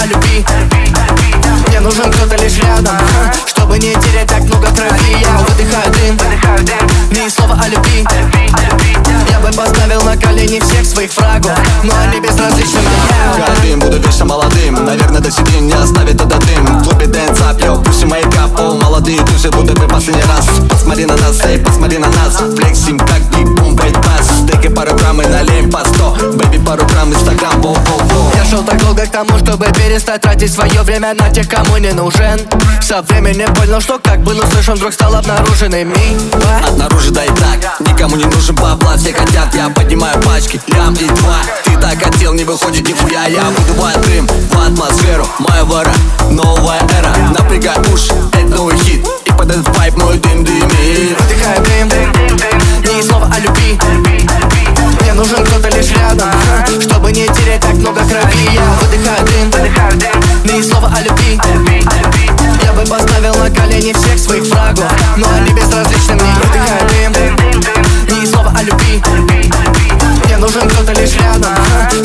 о любви. Мне нужен кто-то лишь рядом, чтобы не терять так много крови. Я выдыхаю дым, ни слова о любви. Я бы поставил на колени всех своих врагов, но они безразличны мне. Гордым, буду вечно молодым. Наверное, до седин не оставит этот дым. В клубе dance up, yo, пусть и мейкап. О, молодые души, будто бы последний раз. Посмотри на нас, эй, посмотри на нас. Флексим, как биг-бум, бейт-пас. Стейки пару грамм и налеем по 100. Бэйби, пару грамм, инстаграм, воу-воу-воу. Я шел так долго к тому, чтобы перестать тратить свое время на тех, кому не нужен. Со временем понял, что как был услышан, вдруг стал обнаруженным. Отнаружи, да и так, никому не нужен бабла. Все хотят, я поднимаю пачки, лям и два. Ты так хотел, не выходит нихуя. Я выдуваю дым в атмосферу. Моя вора, новая эра. Напрягай уши, это новый хит. И под этот вайб мой дым дымит. Выдыхаю дым, ни слова о любви. Мне нужен кто-то лишь рядом, чтобы не терять так много крови. Я выдыхаю дым, ни слова о любви. Я бы поставил на колени всех своих врагов, но они безразличны мне. Выдыхаю дым, ни слова о любви. Мне нужен кто-то лишь рядом,